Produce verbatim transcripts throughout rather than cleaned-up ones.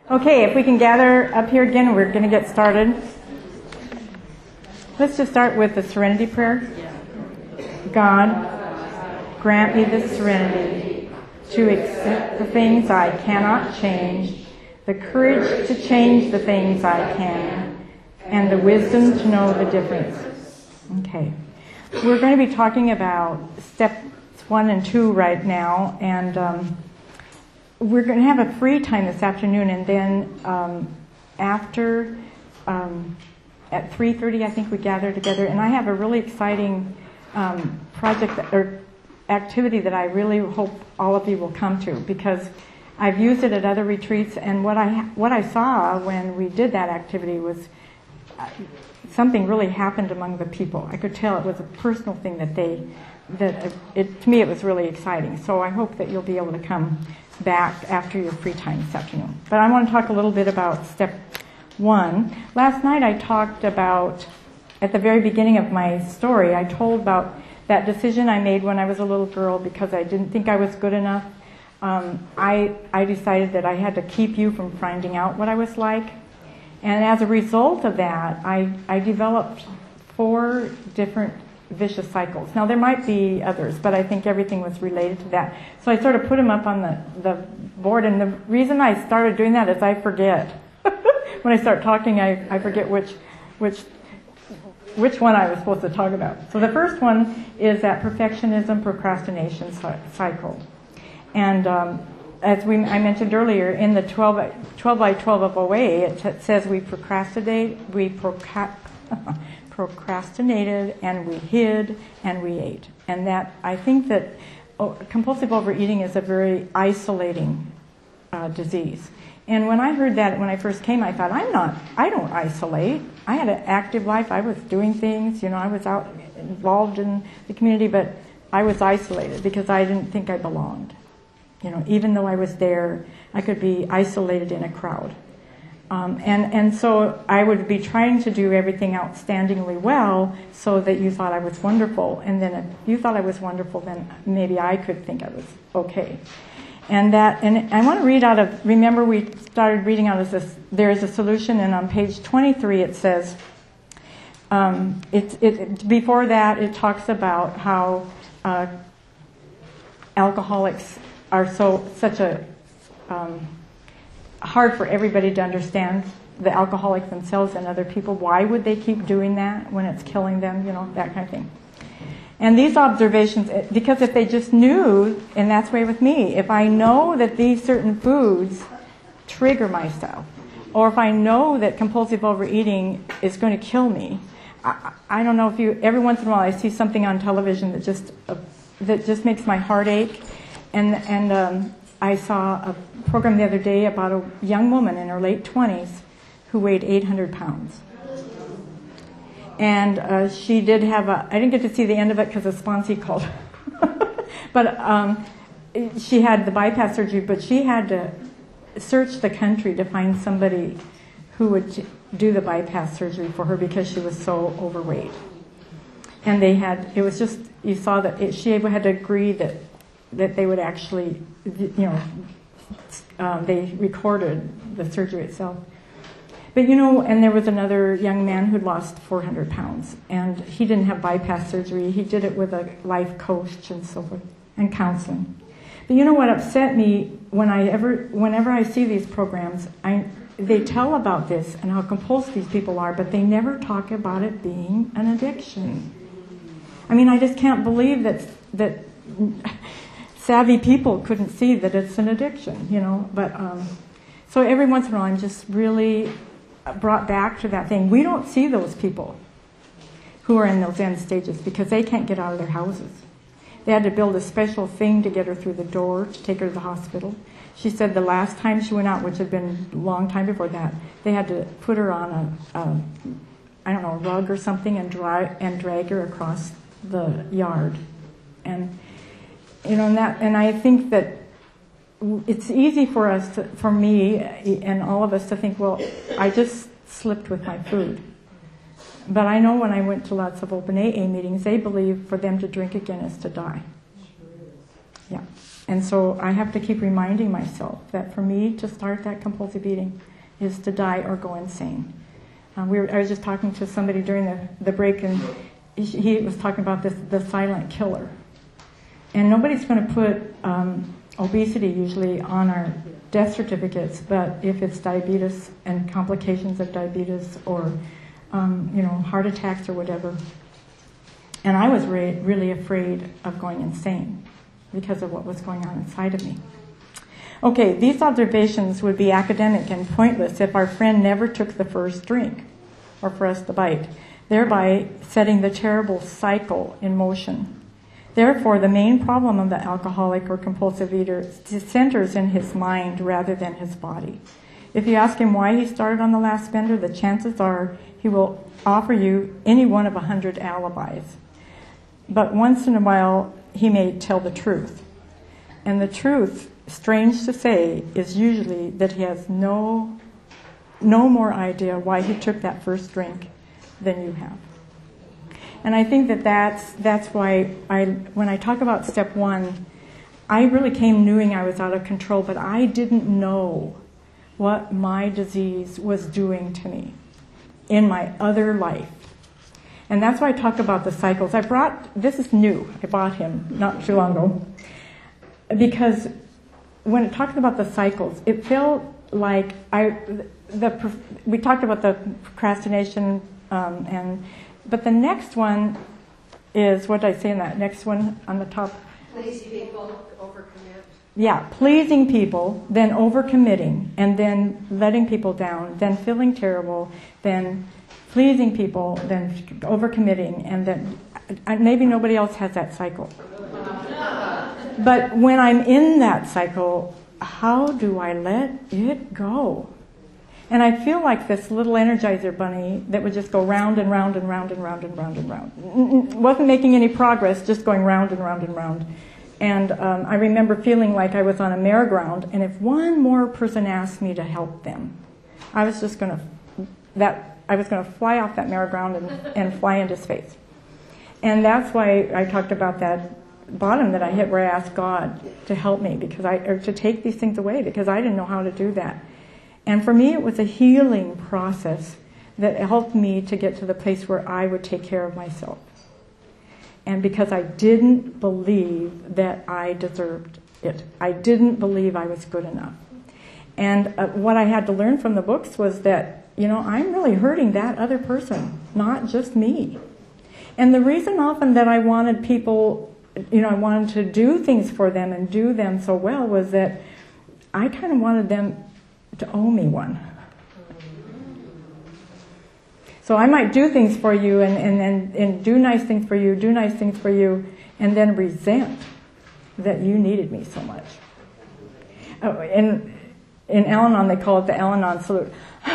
Okay, if we can gather up here again, we're going to get started. Let's just start with the serenity prayer. God, grant me the serenity to accept the things I cannot change, the courage to change the things I can, and the wisdom to know the difference. Okay. We're going to be talking about steps one and two right now, and um, we're going to have a free time this afternoon, and then um, after um, at three thirty, I think we gather together, and I have a really exciting um, project that, or activity that I really hope all of you will come to, because I've used it at other retreats, and what I what I saw when we did that activity was uh, something really happened among the people. I could tell it was a personal thing that they that it, to me it was really exciting. So I hope that you'll be able to come back after your free time this afternoon. But I want to talk a little bit about step one. Last night I talked about, at the very beginning of my story, I told about that decision I made when I was a little girl because I didn't think I was good enough. Um, I, I decided that I had to keep you from finding out what I was like. And as a result of that, I, I developed four different vicious cycles. Now, there might be others, but I think everything was related to that. So I sort of put them up on the, the board, and the reason I started doing that is I forget. When I start talking, I, I forget which, which, which one I was supposed to talk about. So the first one is that perfectionism procrastination cycle. And um, as we, I mentioned earlier, in the twelve by twelve of O A, it t- says we procrastinate, we proca- procrastinated, and we hid, and we ate. And that, I think that oh, compulsive overeating is a very isolating uh, disease. And when I heard that when I first came, I thought, I'm not, I don't isolate. I had an active life. I was doing things, you know, I was out involved in the community, but I was isolated because I didn't think I belonged. You know, even though I was there, I could be isolated in a crowd. Um, and, and so I would be trying to do everything outstandingly well so that you thought I was wonderful. And then if you thought I was wonderful, then maybe I could think I was okay. And that, and I want to read out of, remember we started reading out of this, there is a solution, and on page twenty-three it says, um, it, it, before that it talks about how uh, alcoholics are so, such a, um, hard for everybody to understand, the alcoholics themselves and other people. Why would they keep doing that when it's killing them, you know, that kind of thing. And these observations, because if they just knew, and that's the way with me, if I know that these certain foods trigger my stuff, or if I know that compulsive overeating is going to kill me, I, I don't know if you, every once in a while I see something on television that just, uh, that just makes my heart ache. And, and um, I saw a program the other day about a young woman in her late twenties who weighed eight hundred pounds. And uh, she did have a, I didn't get to see the end of it because the sponsee called. But um, she had the bypass surgery, but she had to search the country to find somebody who would do the bypass surgery for her because she was so overweight. And they had, it was just, you saw that it, she had to agree that, that they would actually, you know, um, they recorded the surgery itself. But you know, and there was another young man who'd lost four hundred pounds, and he didn't have bypass surgery. He did it with a life coach and so forth, and counseling. But you know what upset me when I ever, whenever I see these programs, I, they tell about this and how compulsive these people are, but they never talk about it being an addiction. I mean, I just can't believe that that savvy people couldn't see that it's an addiction, you know. But um, so every once in a while, I'm just really brought back to that thing. We don't see those people who are in those end stages because they can't get out of their houses. They had to build a special thing to get her through the door to take her to the hospital. She said the last time she went out, which had been a long time before that, they had to put her on a, a I don't know, a rug or something and dry, and drag her across the yard. And you know, and that, and I think that it's easy for us, to, for me and all of us to think, well, I just slipped with my food. But I know when I went to lots of open A A meetings, they believe for them to drink again is to die. Yeah. And so I have to keep reminding myself that for me to start that compulsive eating is to die or go insane. Uh, we were, I was just talking to somebody during the, the break, and he, he was talking about this, the silent killer. And nobody's going to put um, obesity usually on our death certificates, but if it's diabetes and complications of diabetes or um, you know, heart attacks or whatever. And I was re- really afraid of going insane because of what was going on inside of me. Okay, these observations would be academic and pointless if our friend never took the first drink or for us to bite, thereby setting the terrible cycle in motion. Therefore, the main problem of the alcoholic or compulsive eater centers in his mind rather than his body. If you ask him why he started on the last bender, the chances are he will offer you any one of a hundred alibis. But once in a while, he may tell the truth. And the truth, strange to say, is usually that he has no, no more idea why he took that first drink than you have. And I think that that's, that's why I, when I talk about step one, I really came knowing I was out of control, but I didn't know what my disease was doing to me in my other life. And that's why I talk about the cycles. I brought, this is new, I bought him not too long ago, because when it talks about the cycles, it felt like I, the, we talked about the procrastination, um, and but the next one is, what did I say in that next one on the top? Please people, overcommit. Yeah, pleasing people, then overcommitting, and then letting people down, then feeling terrible, then pleasing people, then overcommitting, and then maybe nobody else has that cycle. But when I'm in that cycle, how do I let it go? And I feel like this little Energizer bunny that would just go round and round and round and round and round and round. Wasn't making any progress, just going round and round and round. And um, I remember feeling like I was on a merry-go-round, and if one more person asked me to help them, I was just going to that I was going to fly off that merry-go-round and, and fly into space. And that's why I talked about that bottom that I hit, where I asked God to help me because I or to take these things away, because I didn't know how to do that. And for me, it was a healing process that helped me to get to the place where I would take care of myself. And because I didn't believe that I deserved it. I didn't believe I was good enough. And uh, what I had to learn from the books was that, you know, I'm really hurting that other person, not just me. And the reason often that I wanted people, you know, I wanted to do things for them and do them so well was that I kind of wanted them to owe me one. So I might do things for you and, and, and, and do nice things for you, do nice things for you, and then resent that you needed me so much. Oh, in, in Al-Anon, they call it the Al-Anon salute.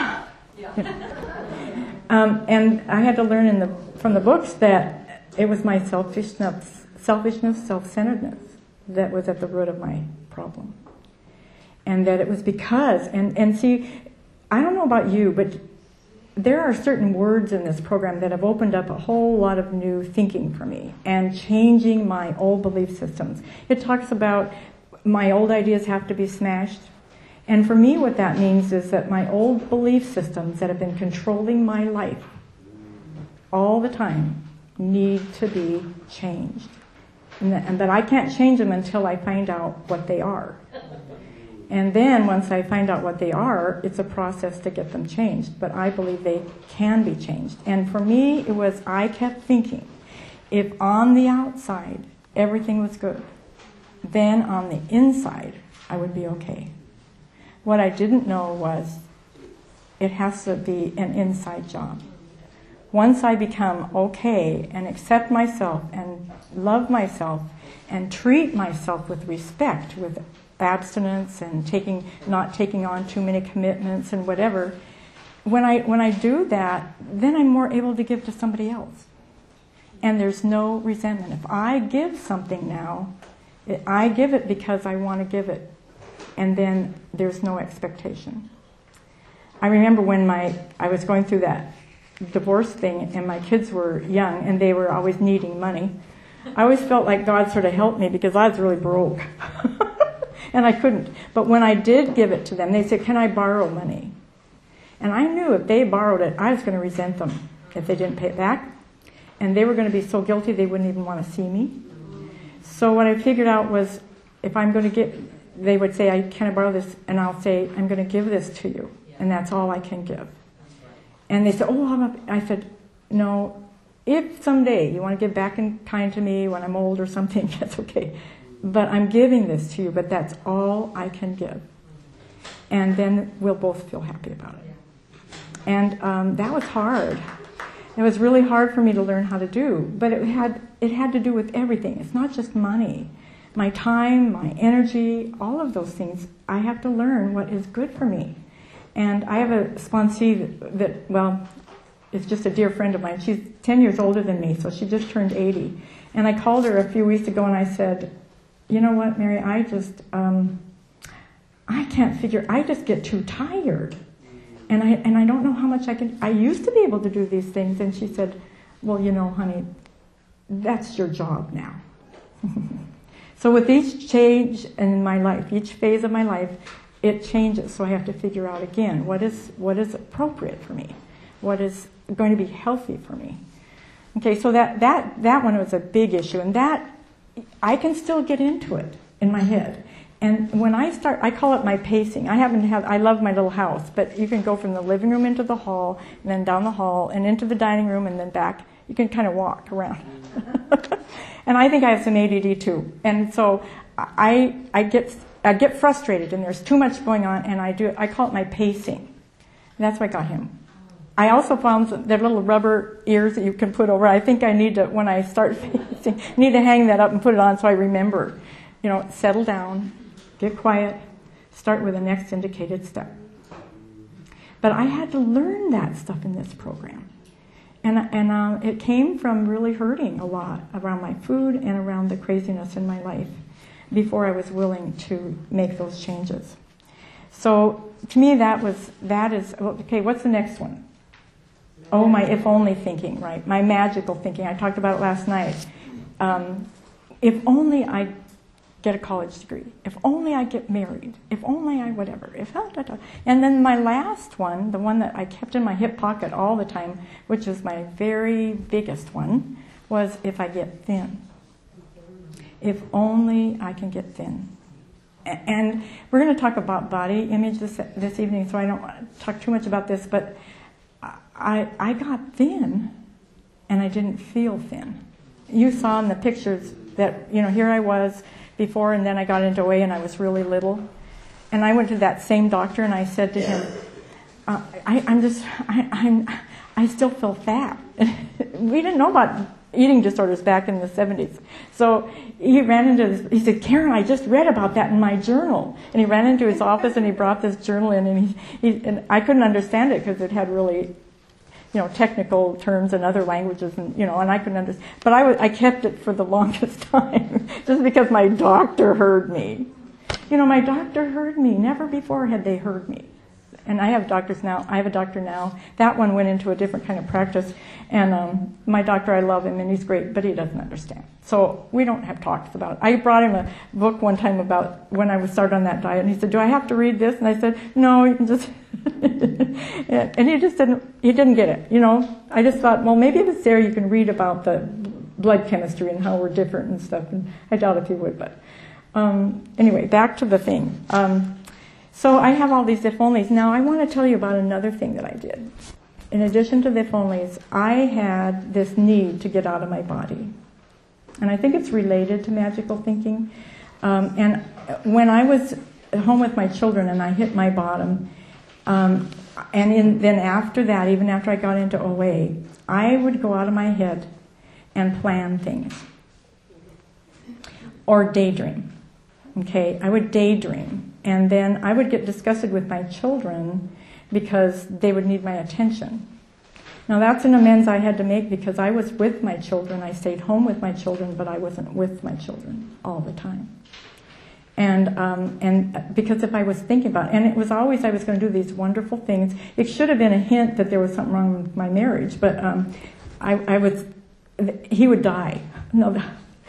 um, and I had to learn in the, from the books that it was my selfishness, selfishness, self-centeredness that was at the root of my problem. And that it was because, and, and see, I don't know about you, but there are certain words in this program that have opened up a whole lot of new thinking for me and changing my old belief systems. It talks about my old ideas have to be smashed. And for me, what that means is that my old belief systems that have been controlling my life all the time need to be changed. And that, and that I can't change them until I find out what they are. And then once I find out what they are, it's a process to get them changed. But I believe they can be changed. And for me, it was, I kept thinking, if on the outside everything was good, then on the inside I would be okay. What I didn't know was it has to be an inside job. Once I become okay and accept myself and love myself and treat myself with respect, with abstinence and taking, not taking on too many commitments and whatever, when I when I do that, then I'm more able to give to somebody else. And there's no resentment. If I give something now, I give it because I want to give it. And then there's no expectation. I remember when my I was going through that divorce thing and my kids were young and they were always needing money. I always felt like God sort of helped me because I was really broke. And I couldn't. But when I did give it to them, they said, can I borrow money? And I knew if they borrowed it, I was going to resent them if they didn't pay it back. And they were going to be so guilty they wouldn't even want to see me. So what I figured out was, if I'm going to get, they would say, I can I borrow this? And I'll say, I'm going to give this to you. And that's all I can give. And they said, oh, I'm up. I said, no, if someday you want to give back in kind to me when I'm old or something, that's okay. But I'm giving this to you, but that's all I can give. And then we'll both feel happy about it. And um, that was hard. It was really hard for me to learn how to do. But it had it had to do with everything. It's not just money. My time, my energy, all of those things. I have to learn what is good for me. And I have a sponsee that, that well, is just a dear friend of mine. She's ten years older than me, so she just turned eighty. And I called her a few weeks ago and I said, you know what, Mary, I just, um, I can't figure, I just get too tired. And I and I don't know how much I can, I used to be able to do these things. And she said, well, you know, honey, that's your job now. So with each change in my life, each phase of my life, it changes. So I have to figure out again, what is what is appropriate for me? What is going to be healthy for me? Okay, so that, that, that one was a big issue. And that, I can still get into it in my head. And when I start, I call it my pacing. I happen to have, I love my little house, but you can go from the living room into the hall, and then down the hall, and into the dining room, and then back. You can kind of walk around. And I think I have some A D D too. And so I, I get, I get frustrated, and there's too much going on, and I do, I call it my pacing. And that's what got him. I also found some, there are little rubber ears that you can put over. I think I need to, when I start pacing, need to hang that up and put it on so I remember. You know, settle down, get quiet, start with the next indicated step. But I had to learn that stuff in this program. And, and uh, it came from really hurting a lot around my food and around the craziness in my life before I was willing to make those changes. So to me, that was, that is, okay, what's the next one? Oh, my if only thinking, right? My magical thinking. I talked about it last night. Um, if only I get a college degree. If only I get married. If only I whatever. If da, da, da. And then my last one, the one that I kept in my hip pocket all the time, which is my very biggest one, was if I get thin. If only I can get thin. And we're going to talk about body image this this evening, so I don't want to talk too much about this, but I, I got thin, and I didn't feel thin. You saw in the pictures that, you know, here I was before, and then I got into O A, and I was really little. And I went to that same doctor, and I said to him, uh, I, I'm just, I, I'm, I still feel fat. We didn't know about eating disorders back in the seventies. So he ran into this, he said, Karen, I just read about that in my journal. And he ran into his office, and he brought this journal in, and, he, he, and I couldn't understand it because it had really, you know, technical terms and other languages, and you know, and I couldn't understand. But I, w- I kept it for the longest time, just because my doctor heard me. You know, my doctor heard me. Never before had they heard me. And I have doctors now. I have a doctor now. That one went into a different kind of practice, and um, my doctor, I love him, and he's great, but he doesn't understand. So we don't have talks about it. I brought him a book one time about when I was started on that diet, and he said, "Do I have to read this?" And I said, "No, you can just." And he just didn't. He didn't get it. You know, I just thought, well, maybe if it's there, you can read about the blood chemistry and how we're different and stuff. And I doubt if he would, but um, anyway, back to the thing. Um, So I have all these if-onlys. Now I want to tell you about another thing that I did. In addition to the if-onlys, I had this need to get out of my body. And I think it's related to magical thinking. Um, and when I was at home with my children and I hit my bottom, um, and in, then after that, even after I got into O A, I would go out of my head and plan things. Or daydream. Okay, I would daydream. And then I would get disgusted with my children because they would need my attention. Now that's an amends I had to make because I was with my children. I stayed home with my children, but I wasn't with my children all the time. And um, and because if I was thinking about it, and it was always I was going to do these wonderful things. It should have been a hint that there was something wrong with my marriage, but um, I, I was, he would die. No,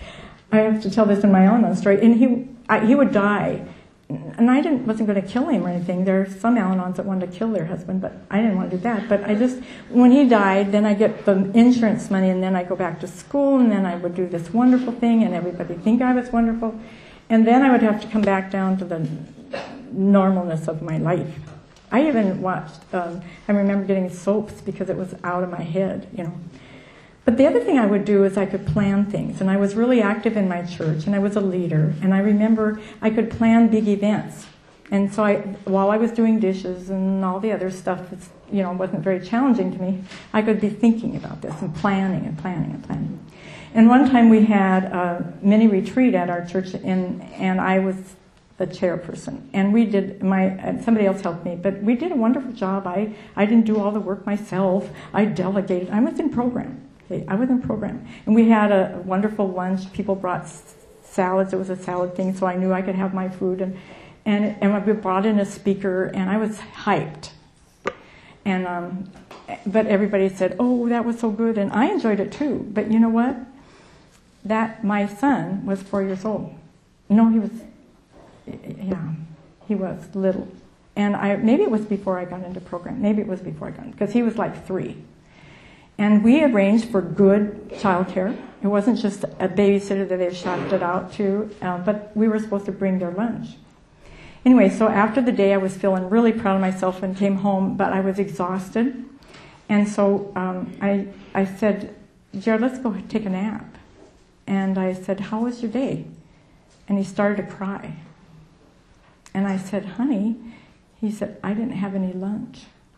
I have to tell this in my Al-Anon story. And he I, he would die. And I didn't wasn't going to kill him or anything. There are some Al-Anons that wanted to kill their husband, but I didn't want to do that. But I just, when he died, then I get the insurance money, and then I go back to school, and then I would do this wonderful thing, and everybody think I was wonderful. And then I would have to come back down to the normalness of my life. I even watched, um, I remember getting soaps because it was out of my head, you know. But the other thing I would do is I could plan things, and I was really active in my church, and I was a leader, and I remember I could plan big events. And so I, while I was doing dishes and all the other stuff that, you know, wasn't very challenging to me, I could be thinking about this and planning and planning and planning. And one time we had a mini retreat at our church, and, and I was the chairperson. And we did, my somebody else helped me, but we did a wonderful job. I, I didn't do all the work myself. I delegated. I was in program. Okay, I was in program. And we had a wonderful lunch. People brought salads. It was a salad thing, so I knew I could have my food. And and, and we brought in a speaker, and I was hyped. And um, but everybody said, "Oh, that was so good," and I enjoyed it too. But you know what? That my son was four years old. No, he was. Yeah, he was little. And I maybe it was before I got into program. Maybe it was before I got into, because he was like three. And we arranged for good childcare. It wasn't just a babysitter that they shopped it out to, uh, but we were supposed to bring their lunch. Anyway, so after the day, I was feeling really proud of myself and came home, but I was exhausted. And so um, I, I said, "Jared, let's go take a nap." And I said, "How was your day?" And he started to cry. And I said, "Honey," he said, "I didn't have any lunch."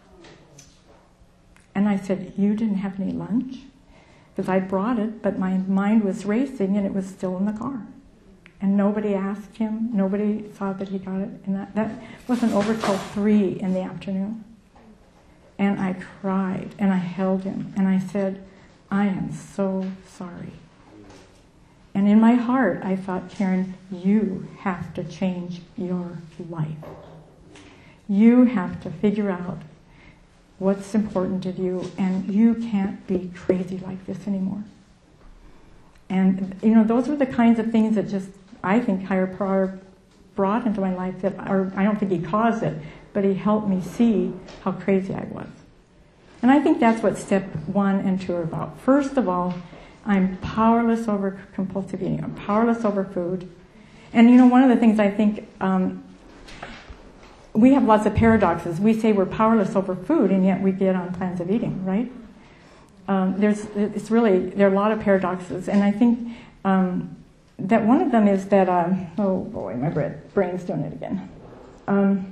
And I said, "You didn't have any lunch?" Because I brought it, but my mind was racing and it was still in the car. And nobody asked him, nobody saw that he got it. And that, that wasn't over till three in the afternoon. And I cried and I held him and I said, "I am so sorry." And in my heart, I thought, Karen, you have to change your life. You have to figure out what's important to you, and you can't be crazy like this anymore. And, you know, those were the kinds of things that just, I think, higher power brought into my life that, or I don't think he caused it, but he helped me see how crazy I was. And I think that's what step one and two are about. First of all, I'm powerless over compulsive eating. I'm powerless over food. And, you know, one of the things I think, um, we have lots of paradoxes. We say we're powerless over food, and yet we get on plans of eating, right? Um, there's, it's really, there are a lot of paradoxes. And I think um, that one of them is that, uh, oh boy, my brain's doing it again. Um,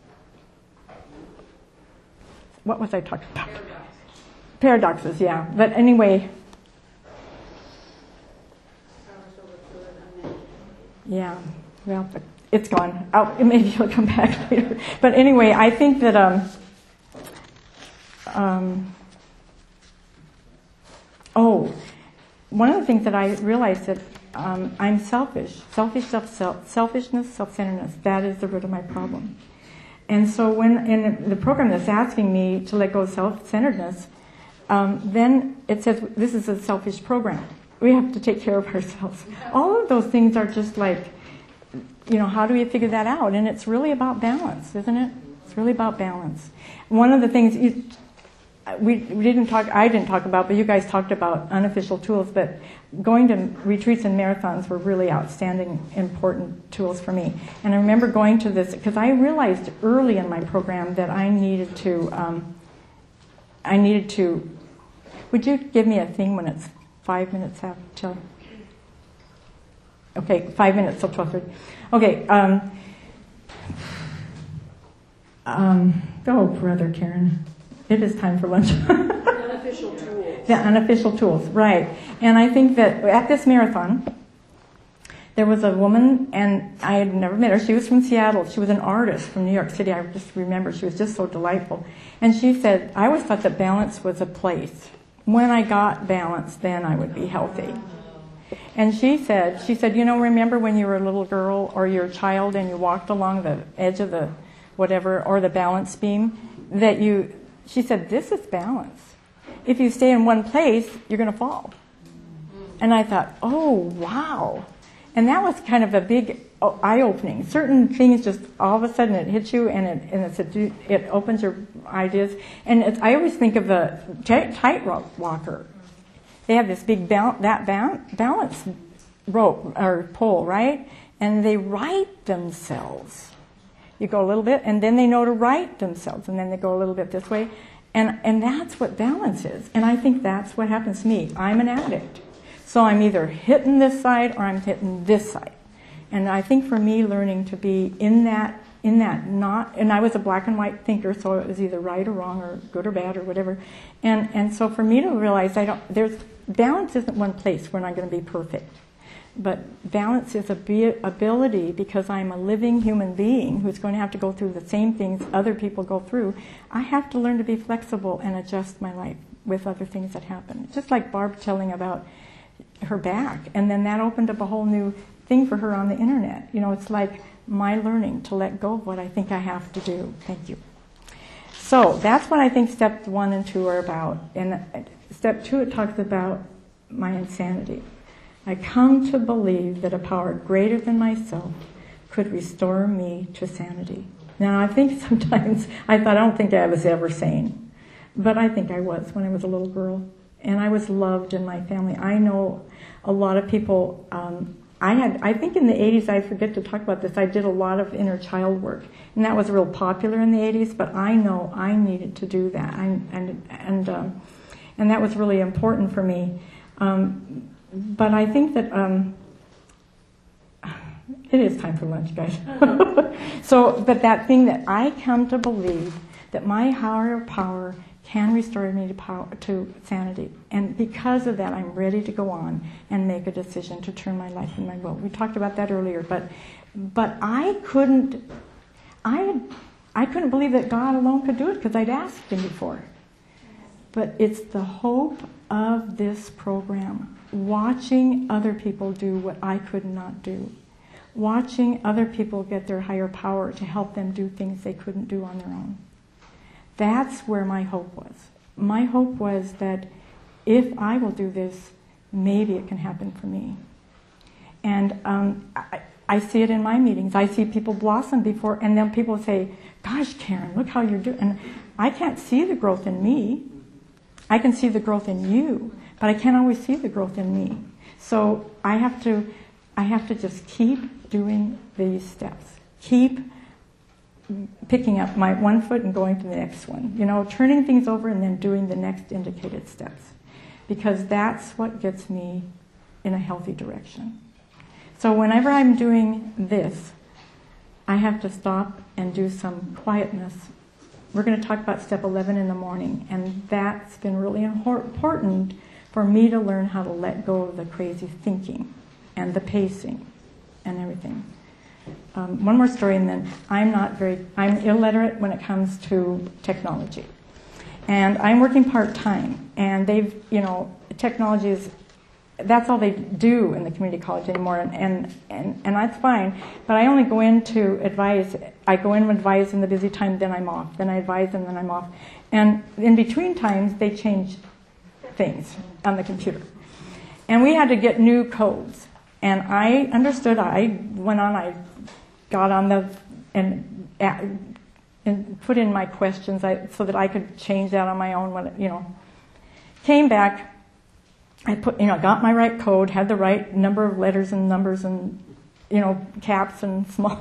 what was I talking about? Paradoxes, yeah. But anyway, yeah, well, it's gone. I'll, maybe it'll come back later. But anyway, I think that um, um, oh, one of the things that I realized that um, I'm selfish. Selfish, self, self, selfishness, self-centeredness. That is the root of my problem. And so when in the program that's asking me to let go of self-centeredness, um, then it says this is a selfish program. We have to take care of ourselves. All of those things are just like, you know, how do we figure that out? And it's really about balance, isn't it? It's really about balance. One of the things you, we, we didn't talk, I didn't talk about, but you guys talked about unofficial tools, but going to retreats and marathons were really outstanding, important tools for me. And I remember going to this, because I realized early in my program that I needed to, um, I needed to, would you give me a thing when it's five minutes after till? Okay, five minutes till twelve thirty. Okay. Um, um, oh, brother Karen, it is time for lunch. Unofficial tools. The unofficial tools, right. And I think that at this marathon, there was a woman, and I had never met her. She was from Seattle. She was an artist from New York City. I just remember she was just so delightful. And she said, I always thought that balance was a place. When I got balance, then I would be healthy. And she said, she said, you know, remember when you were a little girl or you're a child and you walked along the edge of the whatever, or the balance beam, that you, she said, this is balance. If you stay in one place, you're going to fall. And I thought, oh, wow. And that was kind of a big eye-opening. Certain things just all of a sudden it hits you, and it and it's a, it opens your ideas. And it's, I always think of a tightrope walker. They have this big bal- that ba- balance rope or pole, right? And they right themselves. You go a little bit, and then they know to right themselves, and then they go a little bit this way. And and that's what balance is. And I think that's what happens to me. I'm an addict. So I'm either hitting this side or I'm hitting this side. And I think for me, learning to be in that, in that not, and I was a black and white thinker, so it was either right or wrong or good or bad or whatever. And and so for me to realize I don't, there's, balance isn't one place where I'm going to be perfect. But balance is a be- ability, because I'm a living human being who's going to have to go through the same things other people go through. I have to learn to be flexible and adjust my life with other things that happen. Just like Barb telling about her back, and then that opened up a whole new thing for her on the internet. You know, it's like my learning to let go of what I think I have to do. Thank you. So that's what I think step one and two are about. And step two, it talks about my insanity. I come to believe that a power greater than myself could restore me to sanity. Now, I think sometimes I thought, I don't think I was ever sane. But I think I was when I was a little girl. And I was loved in my family. I know a lot of people, um, I had, I think in the eighties, I forget to talk about this, I did a lot of inner child work. And that was real popular in the eighties, but I know I needed to do that. I, and and um, and that was really important for me. Um, but I think that um, it is time for lunch, guys. So, but that thing that I come to believe that my higher power can restore me to power, to sanity. And because of that, I'm ready to go on and make a decision to turn my life and my will. We talked about that earlier, but but I couldn't I I couldn't believe that God alone could do it, because I'd asked him before. But it's the hope of this program, watching other people do what I could not do. Watching other people get their higher power to help them do things they couldn't do on their own. That's where my hope was. My hope was that if I will do this, maybe it can happen for me. And um, I, I see it in my meetings. I see people blossom before, and then people say, gosh, Karen, look how you're doing. And I can't see the growth in me. I can see the growth in you, but I can't always see the growth in me. So I have to, I have to just keep doing these steps. Keep picking up my one foot and going to the next one. You know, turning things over and then doing the next indicated steps. Because that's what gets me in a healthy direction. So whenever I'm doing this, I have to stop and do some quietness. We're going to talk about step eleven in the morning, and that's been really important for me to learn how to let go of the crazy thinking and the pacing and everything. Um, one more story, and then I'm not very, I'm illiterate when it comes to technology. And I'm working part-time, and they've, you know, technology is, that's all they do in the community college anymore, and, and, and, and that's fine, but I only go in to advise, I go in and advise in the busy time, then I'm off, then I advise and then I'm off. And in between times, they change things on the computer. And we had to get new codes. And I understood, I went on, I got on the, and, and put in my questions I, so that I could change that on my own, when it, you know. Came back, I put, you know, got my right code, had the right number of letters and numbers and, you know, caps and small,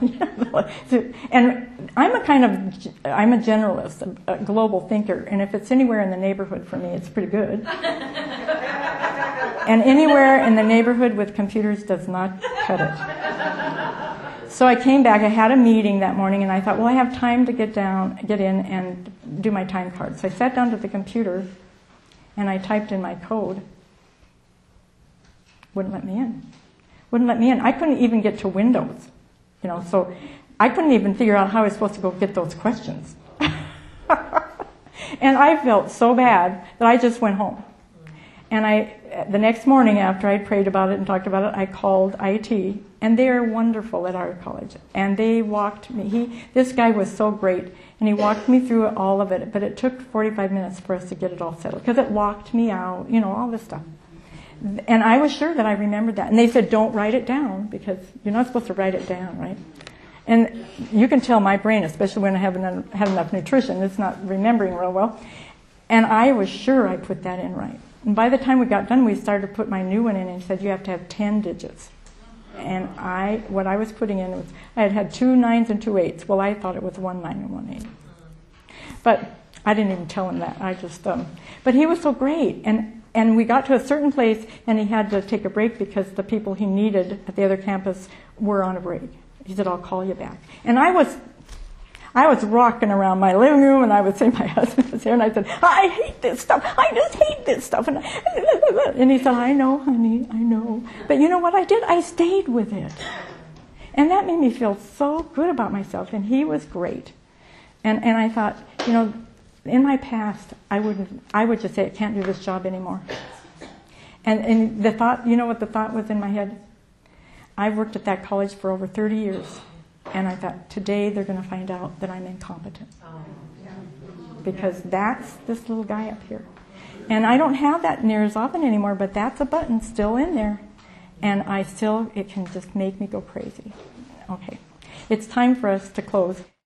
and I'm a kind of, I'm a generalist, a, a global thinker, and if it's anywhere in the neighborhood for me, it's pretty good. And anywhere in the neighborhood with computers does not cut it. So I came back, I had a meeting that morning, and I thought, well, I have time to get down, get in and do my time card. So I sat down to the computer, and I typed in my code. Wouldn't let me in. Wouldn't let me in. I couldn't even get to Windows, you know, so I couldn't even figure out how I was supposed to go get those questions. And I felt so bad that I just went home. And I, the next morning after I prayed about it and talked about it, I called I T, and they're wonderful at our college. And they walked me, he, this guy was so great, and he walked me through all of it, but it took forty-five minutes for us to get it all settled, because it locked me out, you know, all this stuff. And I was sure that I remembered that. And they said, don't write it down, because you're not supposed to write it down, right? And you can tell my brain, especially when I haven't had enough nutrition, it's not remembering real well. And I was sure I put that in right. And by the time we got done, we started to put my new one in, and he said, you have to have ten digits. And I, what I was putting in was, I had had two nines and two eights. Well, I thought it was one nine and one eight. But I didn't even tell him that. I just, um, but he was so great. And, and we got to a certain place, and he had to take a break because the people he needed at the other campus were on a break. He said, I'll call you back. And I was, I was rocking around my living room, and I would say, my husband was here, and I said, I hate this stuff. I just hate this stuff. And, I, and he said, I know, honey, I know. But you know what I did? I stayed with it. And that made me feel so good about myself, and he was great. And, and I thought, you know, in my past, I wouldn't, I would just say, I can't do this job anymore. And, and the thought, you know what the thought was in my head? I've worked at that college for over thirty years. And I thought, today they're going to find out that I'm incompetent. Because that's this little guy up here. And I don't have that near as often anymore, but that's a button still in there. And I still, it can just make me go crazy. Okay. It's time for us to close.